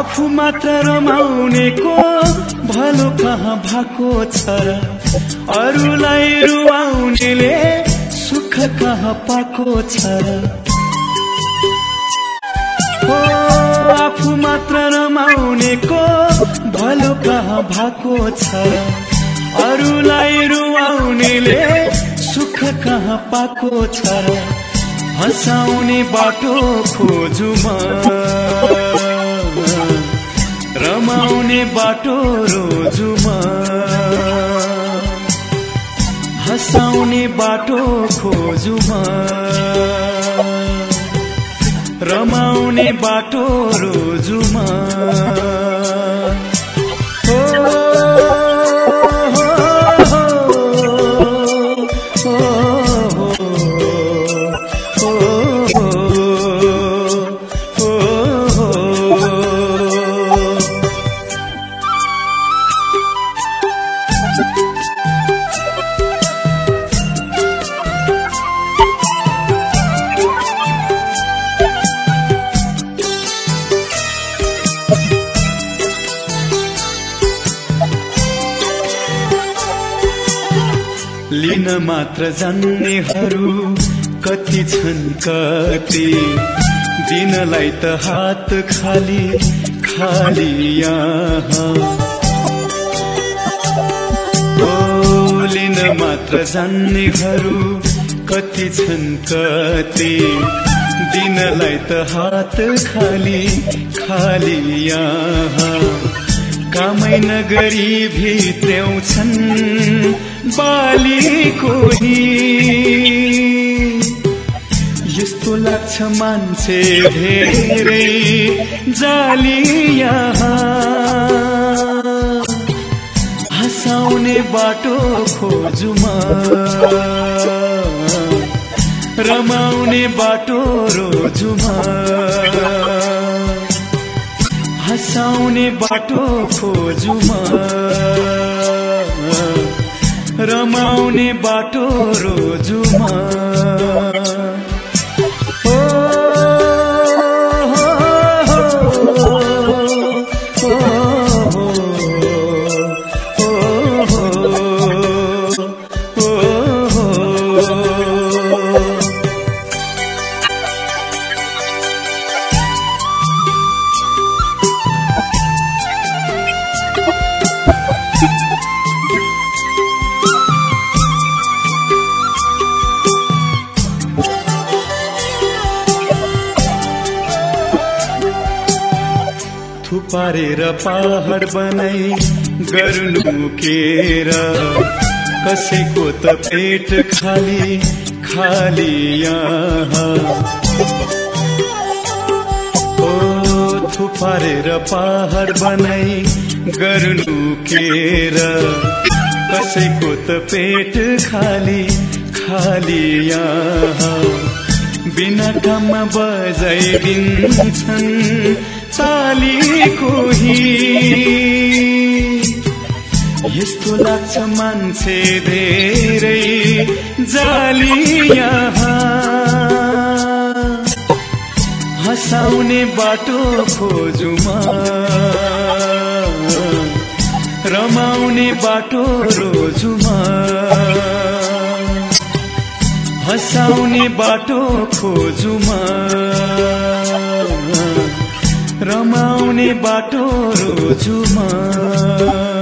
आफू मात्र रमाउनेको भलो कहाँ भएको छ र अरूलाई रुवाउनेले सुख कहाँ पाएको छ र हो आफू मात्र रमाउनेको भलो कहाँ भएको छ र अरूलाई रुवाउनेले सुख कहाँ पाएको छ र हँसाउने बाटो खोजुमा रमाउने बाटो रोजुमा हँसाउने बाटो खोजुमा रमाउने बाटो रोजुमा लिन मात्र जान्नेहरू कति छन् कति दिनलाई त हात खाली खाली यहाँ ओ लिन मात्र जान्नेहरू कति छन् कति दिनलाई त हात खाली खाली यहाँ कामै नगरी भित्र्याउँछन् बाली कोही यस्तो लाग्छ मान्छे धेरै जाली यहाँ हँसाउने बाटो खोजुमा रमाउने बाटो रोजुमा हँसाउने बाटो खोजुमा रमाउने बाटो रोजुमा पारेर पहाड बनाई गर्नु केर कसैको त पेट खाली खाली यहाँ ओ थुपारेर पहाड बनाई गर्नु केर कसैको त पेट खाली खाली यहाँ बिना काममा बजाइदिन्छन् ताली कोही यस्तो लाग्छ मान्छे धेरै जाली यहाँ हँसाउने बाटो खोजुमा रमाउने बाटो रोजुमा हँसाउने बाटो खोजुमा रमाउने बाटो रोजुमा